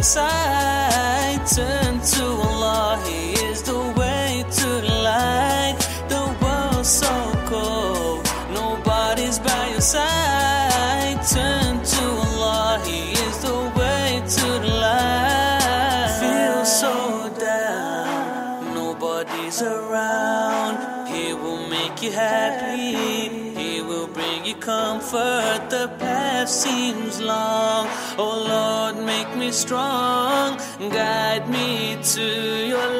side. Turn to Allah, He is the way to the light. The world's so cold, nobody's by your side. Turn to Allah, He is the way to the light. Feel so down, nobody's around. He will make you happy, He will bring you comfort. The path seems long, oh Lord, make me strong. Guide me to your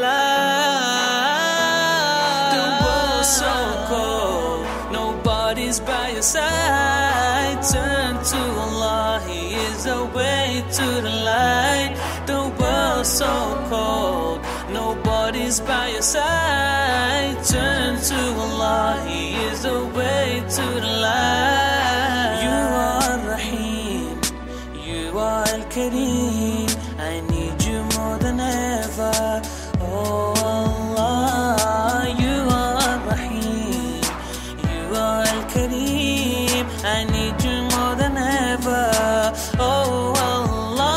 light. The world's so cold, nobody's by your side. Turn to Allah, He is the way to the light. The world's so cold, nobody's by your side. Turn to Allah, He is the way to the light. You are Rahim, you are Al-Kareem. I need you more than ever, oh Allah. You are Rahim, you are Al-Kareem. I need you more than ever, oh Allah.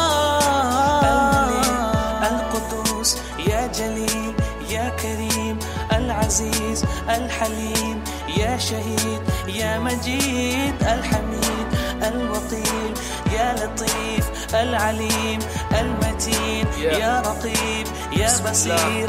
Al-Malik, Al-Qudus, Ya Jaleel, Ya Kareem, Al-Aziz, Al-Halim, Ya Shaheed, Ya Majid, Al-Hamid, Al-Waqil, Ya Latif, Al-Alim, Al-Mateen, Ya Raqib, Ya Basir.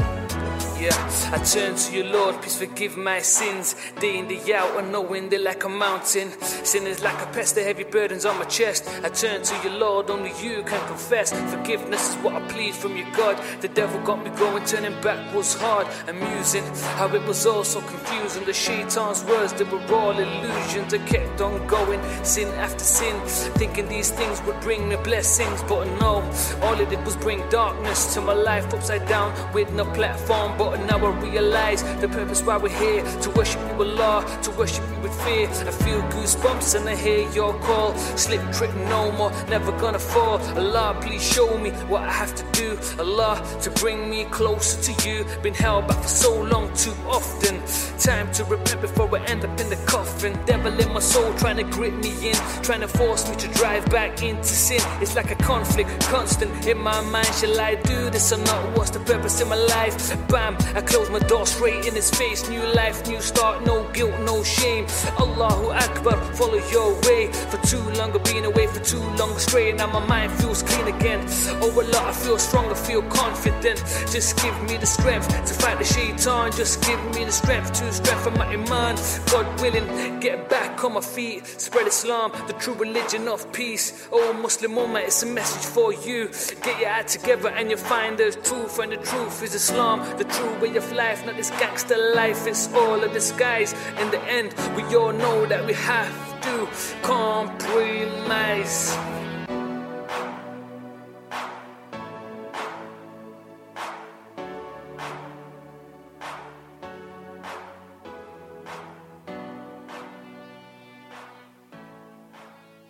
I turn to you, Lord, please forgive my sins. Day in, day out, unknowing they're like a mountain. Sin is like a pest, the heavy burdens on my chest. I turn to you, Lord, only you can confess. Forgiveness is what I plead from you, God. The devil got me going, turning back was hard. Amusing how it was all so confusing. The shaitan's words, they were all illusions. I kept on going, sin after sin, thinking these things would bring me blessings. But no, all it did was bring darkness to my life, upside down with no platform. But now I realize the purpose why we're here, to worship you, Allah, to worship you with fear. I feel goosebumps and I hear your call. Slip, trip, no more, never gonna fall. Allah, please show me what I have to do, Allah, to bring me closer to you. Been held back for so long, too often. Time to repent before I end up in the coffin. Devil in my soul trying to grip me in, trying to force me to drive back into sin. It's like a conflict, constant in my mind. Shall I do this or not? What's the purpose in my life? Bam, I close my door straight in his face. New life, new start, no guilt, no shame. Allahu Akbar, follow your way. For too long I've been away, for too long astray. Now my mind feels clean again. Oh Allah, I feel strong, I feel confident. Just give me the strength to fight the shaitan. Just give me the strength to strengthen my iman. God willing, get back on my feet. Spread Islam, the true religion of peace. Oh Muslim Ummah, it's a message for you. Get your act together and you'll find the truth. And the truth is Islam, the true way of life, not this gangster life. It's all a disguise. In the end, we all know that we have to compromise.